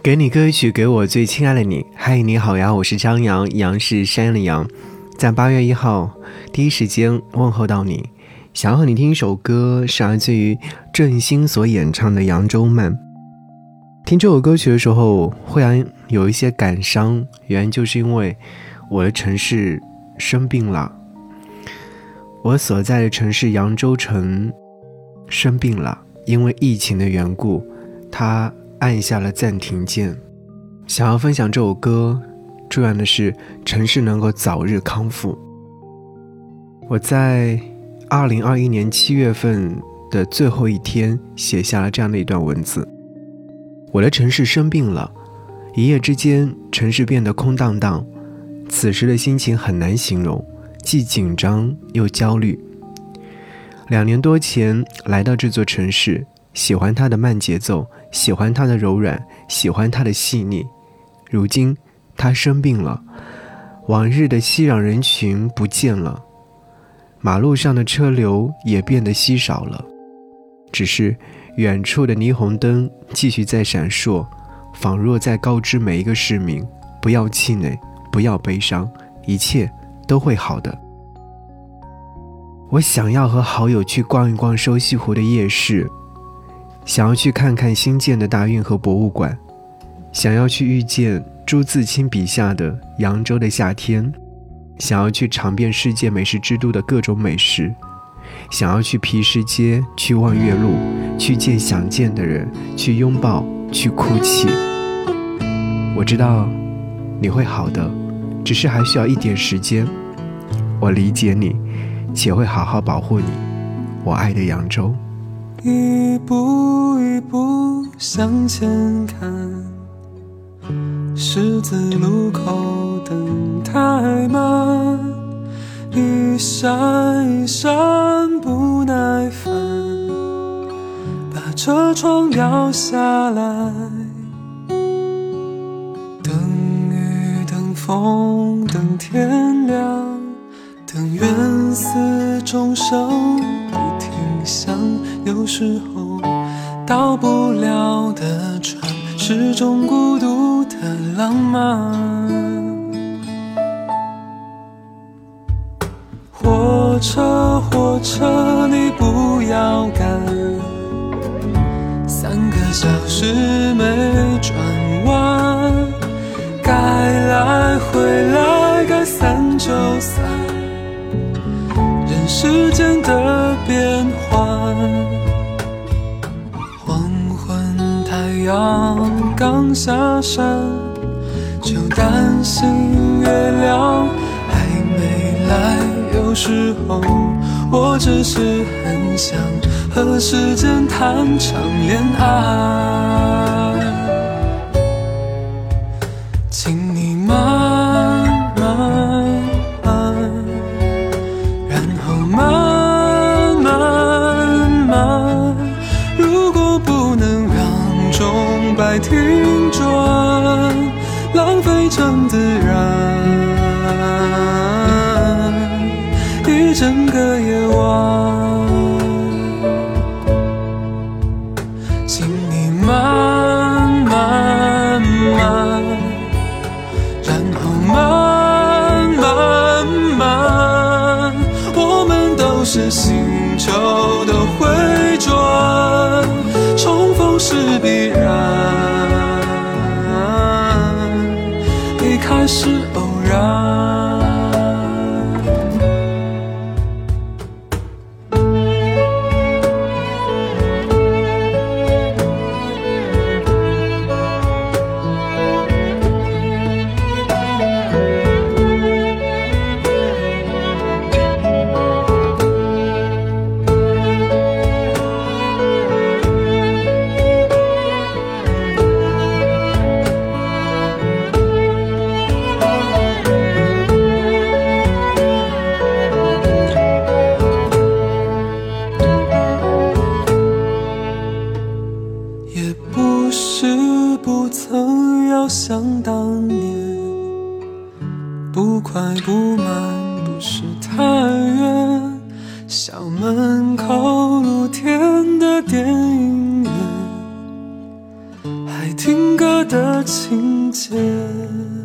给你歌曲，给我最亲爱的你。嗨，你好呀，我是张扬，杨是山羊的羊，在8月1号第一时间问候到你。想要和你听一首歌，是来自于郑兴所演唱的《扬州慢》。听这首歌曲的时候，忽然有一些感伤，原因就是因为我的城市生病了。我所在的城市扬州城生病了，因为疫情的缘故，它按下了暂停键。想要分享这首歌，祝愿的是城市能够早日康复。我在2021年7月份的最后一天写下了这样的一段文字：我的城市生病了，一夜之间城市变得空荡荡，此时的心情很难形容，既紧张又焦虑。2年多前来到这座城市，喜欢它的慢节奏，喜欢它的柔软，喜欢它的细腻。如今它生病了，往日的熙攘人群不见了，马路上的车流也变得稀少了，只是远处的霓虹灯继续在闪烁，仿若在告知每一个市民，不要气馁，不要悲伤，一切都会好的。我想要和好友去逛一逛收西湖的夜市，想要去看看新建的大运河博物馆，想要去遇见朱自清笔下的扬州的夏天，想要去尝遍世界美食之都的各种美食，想要去皮市街，去望月路，去见想见的人，去拥抱，去哭泣。我知道你会好的，只是还需要一点时间。我理解你，且会好好保护你，我爱的扬州。 一步一步向前看，十字路口等太慢，一闪一闪不耐烦，把车窗摇下来，等雨等风等天亮，等愿似钟声不停响。有时候到不了的船，是种孤独的浪漫。火车火车你不要赶，3个小时没转弯，该来回来该散就散，人世间的变幻。黄昏太阳刚下山，就担心月亮还没来。有时候我只是很想和时间谈场恋爱，请你慢慢慢，然后慢慢慢，如果不能让钟摆停转，浪费成自然一整个夜晚，请你慢慢慢，然后慢慢慢，我们都是星球的回转，重逢是必然，离开是偶然。想当年，不快不慢，不是太远，校门口露天的电影院，还听歌的情节。